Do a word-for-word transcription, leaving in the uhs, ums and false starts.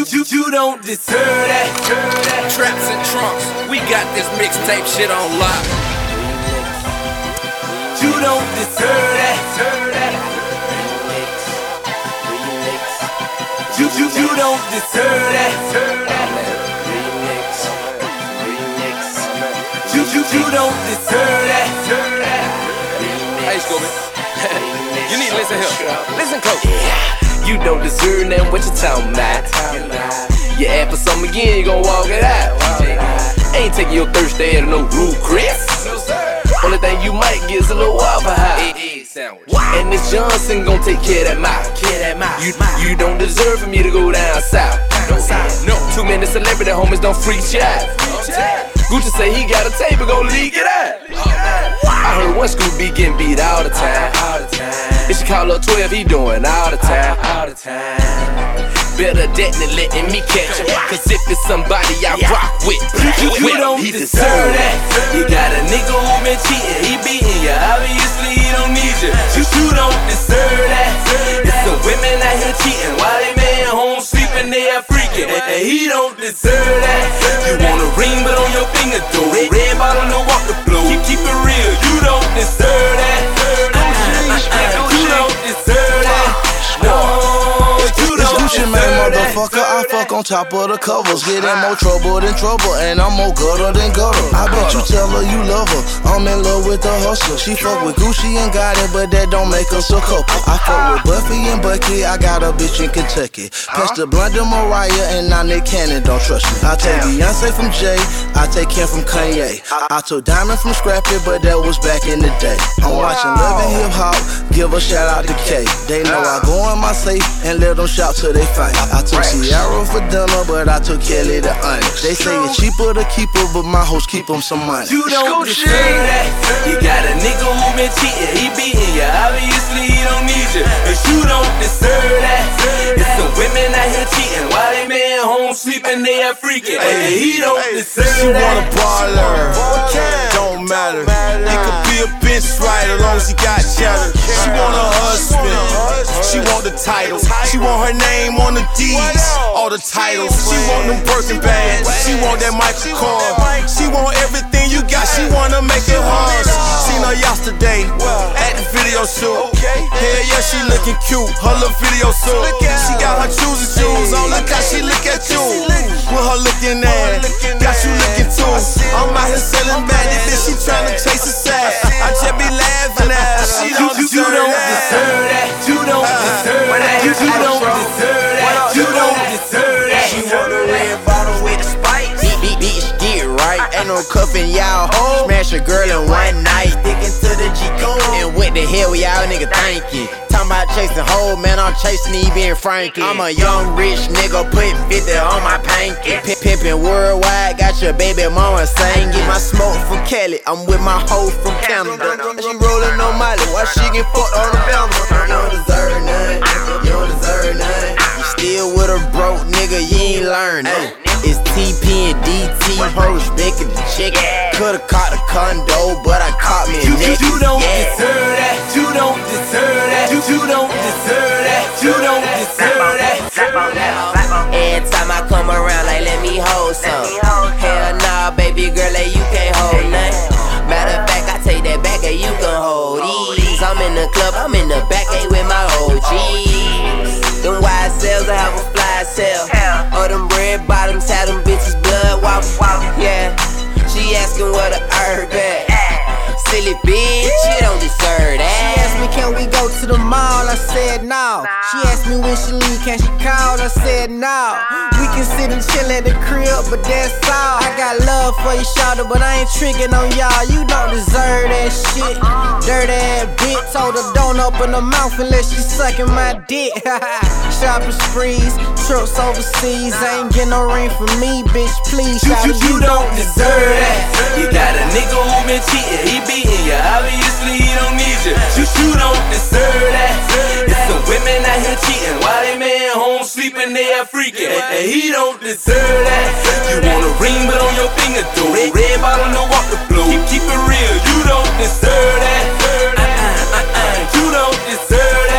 You, you, you don't deserve that. Traps and trunks, we got this mixtape shit on lock. You don't deserve that. You, you, you don't deserve that. You, you, you don't deserve that. Hey, Scooby. You need to listen here. Listen close. You don't deserve that, what you talking about? You ask for something again, you gon' walk it out. Ain't taking your Thursday to no Rude Chris. Only thing you might get is a little Waffle House. And this Johnson gon' take care of that mouth. You, you don't deserve for me to go down south. No, too many celebrity homies don't freak you out. Gucci say he got a tape and gon' leak it out. I heard one Scoop be getting beat all the time. If she call up twelve, he doing all the time. Better that than letting me catch him. Cause if it's somebody I rock with, you, you don't he deserve that. You got a nigga who been cheating, he beating you. Obviously he don't need you. You, you don't deserve that. There's some women out here cheating while they man home sleeping, they are freaking. And he don't deserve that. You want a ring but on your finger though. Red bottom to walk the floor. You keep it real, you don't deserve that. You don't deserve that. No. Gucci Mane, motherfucker, I fuck on top of the covers. Get in more trouble than trouble, and I'm more gutter than gutter. I bet you tell her you love her, I'm in love with the hustler. She fuck with Gucci and got it, but that don't make us a couple. I fuck with Buffy and Bucky, I got a bitch in Kentucky. Patch the blunt to Mariah, and now Nick Cannon don't trust me. I take Beyonce from Jay, I take Kim from Kanye. I took Diamond from Scrappy, but that was back in the day. I'm watching Love and Hip Hop, give a shout out to K. They know I go in my safe and let them shout till they fight. I took Ciara for dinner, but I took Kelly to Onyx. They say it's cheaper to keep her, but my hoes keep them some money. You don't deserve that. You got a nigga who been cheating, he beating you. Obviously he don't need you, but you don't deserve that. There's some women out here cheating while they man home sleeping, they are freaking. And he don't deserve that. She want a baller, don't matter. It could be a bitch right as long as he got cheddar. She want a husband, she want the title. She want her name on the deeds, all the titles. She want them Birkin bags, she want that Michael Kors. She want everything you got, she wanna make it hard. Seen her yesterday at the video shoot. Hell yeah, she looking cute, her little video suit. She got her choosy shoes on, look how she look at you. With her looking at, got you looking too. I'm out here selling bad, this bitch she tryna chase a sack. I just be laughing at her, she don't you, you don't deserve that. You don't deserve that. You, you don't deserve that. You don't deserve that. She want a red bottle with a spice. Bitch, bitch, get right. Ain't no cuffin' y'all hoes. Smash a girl in one night. Stickin' to the G-code. And what the hell y'all nigga thinking? Talking about chasing hoes, man, I'm chasing Evie and Frankie. I'm a young rich nigga, putting fifty on my panky. P Pimpin' worldwide, got your baby mama singing. My smoke from Kelly, I'm with my hoe from Canada. She rollin' on Miley, why she get fucked on the belt? You don't deserve none, you don't deserve none. You still with a broke nigga, you ain't learn it. It's T P and D T, her respecting the chick. Could've caught a condo, but I caught me a You, nigga. you don't yeah. deserve that. You don't deserve that. You, you don't deserve that. You don't deserve that. Every time I come around, like let me hold some. Hell nah, baby girl, like you can't hold nothing. Matter of fact, I take that back and you can hold these. I'm in the club, I'm in the back, ain't with my O Gs. Them wide cells, I have a fly cell. Or them red bottoms, had them bitches blood waffle. Yeah, she asking what a herb at. Silly bitch, you don't deserve that. She asked me, can we go to the mall? I said no. She asked me when she leave, can she call? I said no. We can sit and chill at the crib, but that's all. I got love for you, shawty, but I ain't tricking on y'all. You don't deserve that shit. Dirty ass bitch, told her don't open her mouth unless she sucking my dick. Shopping sprees, trips overseas. I ain't get no ring from me, bitch, please. You, Shawty, you, you don't deserve that. You got a nigga who been cheating, he beating you. Obviously he don't need you. You, you don't deserve that. There's some women out here cheating while they man home sleeping, they are freaking. And he don't deserve that. You want a ring but on your finger though. Red bottom to walk the floor. Keep, keep it real, you don't deserve that. Uh-uh, uh-uh, you don't deserve that.